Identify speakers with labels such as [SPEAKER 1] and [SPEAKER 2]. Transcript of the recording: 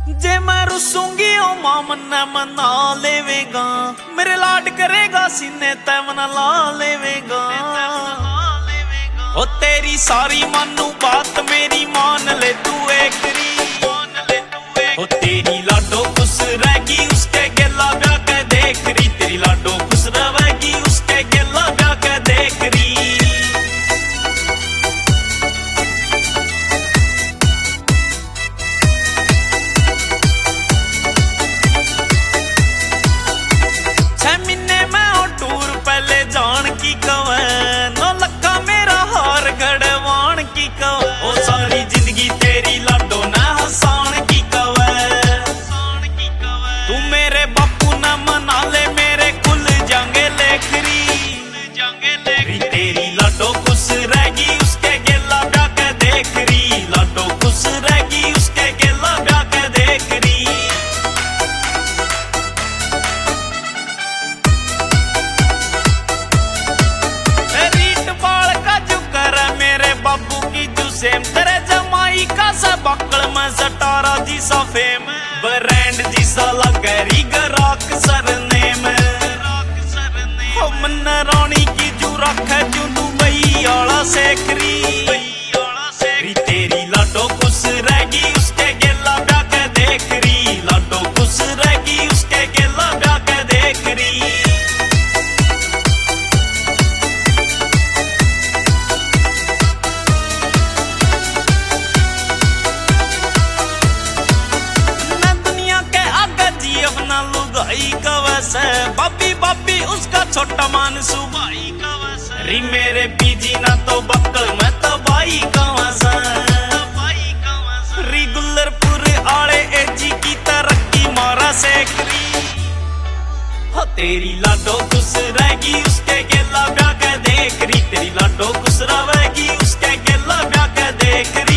[SPEAKER 1] जे मैं रुसूंगी ओ मां मन्ने मना लेवेगा, मेरे लाड करेगा सीने तै मना ला लेवेगा। ओ तेरी सारी मानू बात मेरी मान ले तू एकरी, ओ तेरी लाडो खुश रहेगी उसके गेला ब्याह के देख री, तेरी लाडो खुश रहेगी उसके गेला ब्याह के देख री। जान की कवे नौ लक्का मेरा हार गड़वान की कवे, ओ सारी जिंदगी तेरी लाडो न हसान की कवे। तू मेरे बापू न मना ले मेरे कुल जांगे लेखरी, तेरी लाडो खुश रहेगी उसके गेला ब्याह के देख री, लाडो खुश रहेगी उसके गेला ब्याह के देख री। बाबू की जुसेम तेरे जमाई का सा बक्कल में सटारा जी सा फेम, ब्रांड जी सा लगरी गराक सरनेम। हो मन रानी की जू रखे जू दुबई आला सेखरी, तेरी लाडो खुश रहेगी उसके गेला ब्याह के देख री, लाडो खुश रहेगी उसके गेला ब्याह के देख री। अपना लुगाई का वैसे बाबी बाबी उसका छोटा मान सुबाई का वैसे, री मेरे बीजी ना तो बक्कल मैं तो बाई का वैसे, री गुल्लरपुर आले एजी की तरक्की मारा सेकरी। हो तेरी लाडो खुश रहेगी उसके गेला ब्याह के देख री, तेरी लाडो खुश रहेगी उसके गेला ब्याह के देख री।